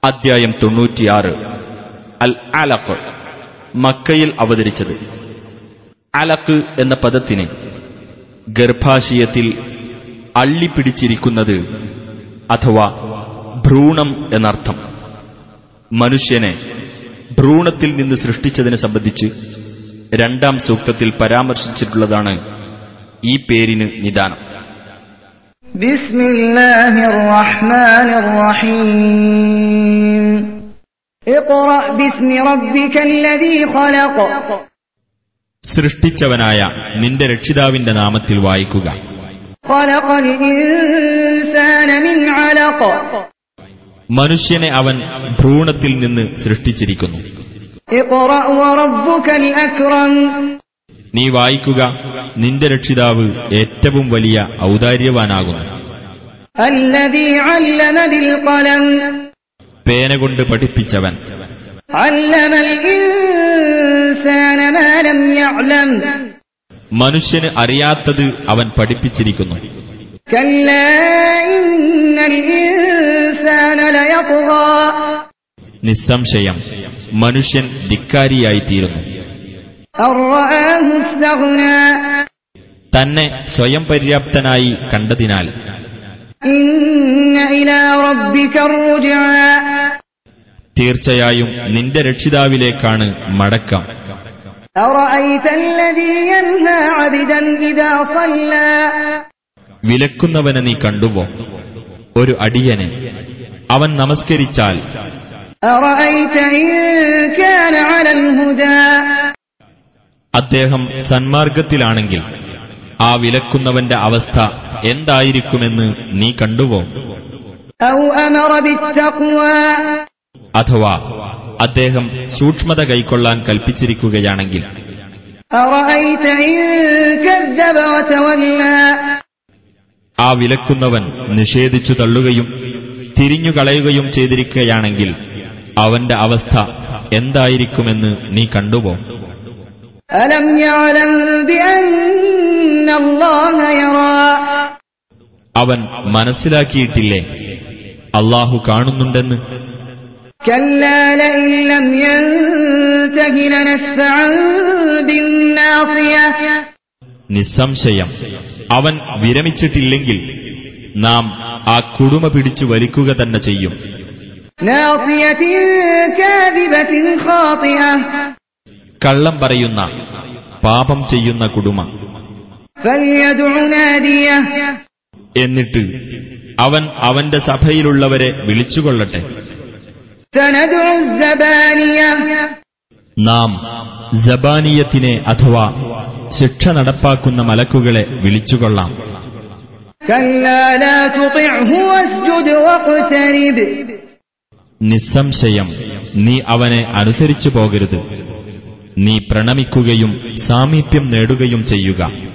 അദ്ധ്യായം 96 അൽ അലഖ്, മക്കയിൽ അവതരിച്ചത്. അലഖ് എന്ന പദത്തിന് ഗർഭാശയത്തിൽ അള്ളിപ്പിടിച്ചിരിക്കുന്നത് അഥവാ ഭ്രൂണം എന്നർത്ഥം. മനുഷ്യനെ ഭ്രൂണത്തിൽ നിന്ന് സൃഷ്ടിച്ചതിനെ സംബന്ധിച്ച് 2-ാം സൂക്തത്തിൽ പരാമർശിച്ചിട്ടുള്ളതാണ് ഈ പേരിന് നിദാനം. ബിസ്മില്ലാഹിർ റഹ്മാനിർ റഹീം. ഇഖ്റ ബിസ്മി റബ്ബികല്ലദീ ഖലഖ്. സൃഷ്ടിച്ചവനായ നിന്റെ രക്ഷിതാവിന്റെ നാമത്തിൽ വായിക്കുക. ഖലഖൽ ഇൻസാന മിൻ അലഖ്. മനുഷ്യനെ അവൻ ഭ്രൂണത്തിൽ നിന്ന് സൃഷ്ടിച്ചിരിക്കുന്നു. ഇഖ്റ വറബ്ബുകൽ അക്രം. നീ വായിക്കുക, നിന്റെ രക്ഷിതാവ് ഏറ്റവും വലിയ ഔദാര്യവാനാകുന്നു. അല്ലദീ അല്ലമ ബിൽ ഖലം. പേന കൊണ്ട് പഠിപ്പിച്ചവൻ. അല്ലമൽ ഇൻസാന മാ ലം യഅലം. മനുഷ്യന് അറിയാത്തത് അവൻ പഠിപ്പിച്ചിരിക്കുന്നു. കല്ലാ ഇന്നൽ ഇൻസാന ലയത്ഗാ. നിസ്സംശയം മനുഷ്യൻ ധിക്കാരിയായിത്തീരുന്നു. അർറആഹു ഇസ്തഗ്നാ. തന്നെ സ്വയം പര്യാപ്തനായി കണ്ടതിനാൽ. ഇന്ന ഇലാ റബ്ബിക റുജ്ആ. തീർച്ചയായും നിന്റെ രക്ഷിതാവിലേക്കാണ് മടക്കം. അറഅയ്തല്ലദീ യൻഹാ അബ്ദൻ ഇദാ സല്ലാ. വിലക്കുന്നവനെ നീ കണ്ടുവോ? ഒരു അടിയനെ അവൻ നമസ്കരിച്ചാൽ. അറഅയ്ത ഇൻ കാന അലൽ ഹുദാ. അദ്ദേഹം സന്മാർഗത്തിലാണെങ്കിൽ ആ വിലക്കുന്നവന്റെ അവസ്ഥ എന്തായിരിക്കുമെന്ന് നീ കണ്ടുവോ? ഔ അമറ ബിത്തഖ്വാ. അഥവാ അദ്ദേഹം സൂക്ഷ്മത കൈക്കൊള്ളാൻ കൽപ്പിച്ചിരിക്കുകയാണെങ്കിൽ. അറഅയ്ത ഇൻ കദ്ദബ വതവല്ലാ. ആ വിലക്കുന്നവൻ നിഷേധിച്ചു തള്ളുകയും തിരിഞ്ഞുകളയുകയും ചെയ്തിരിക്കുകയാണെങ്കിൽ അവന്റെ അവസ്ഥ എന്തായിരിക്കുമെന്ന് നീ കണ്ടുവോ? അലം യഅലം ബിഅന്നല്ലാഹ യറാ. അവൻ മനസ്സിലാക്കിയിട്ടില്ലേ അല്ലാഹു കാണുന്നുണ്ടെന്ന്? കല്ലാ ലഇൻ ലം യൻതഹി ലനസ്ഫഅൻ ബിന്നാസിയ. നിസ്സംശയം അവൻ വിരമിച്ചിട്ടില്ലെങ്കിൽ നാം ആ കുടുമ പിടിച്ചു വലിക്കുക തന്നെ ചെയ്യും. നാസിയത്തിൻ കാദിബത്തിൻ ഖാതിഅ. കള്ളം പറയുന്ന, പാപം ചെയ്യുന്ന കുടുമ. ഫൽയദ്ഉ നാദിയ. എന്നിട്ട് അവൻ അവന്റെ സഭയിലുള്ളവരെ വിളിച്ചുകൊള്ളട്ടെ. സനദ്ഉ സബാനിയ. നാം സബാനിയത്തിനെ അഥവാ ശിക്ഷ നടപ്പാക്കുന്ന മലക്കുകളെ വിളിച്ചുകൊള്ളാം. കല്ലാ ലാ തുതിഅഹു വസ്ജുദ് വഖ്തരിബ്. നിസ്സംശയം നീ അവനെ അനുസരിച്ചു പോകരുത്. നീ പ്രണമിക്കുകയും സാമീപ്യം നേടുകയും ചെയ്യുക.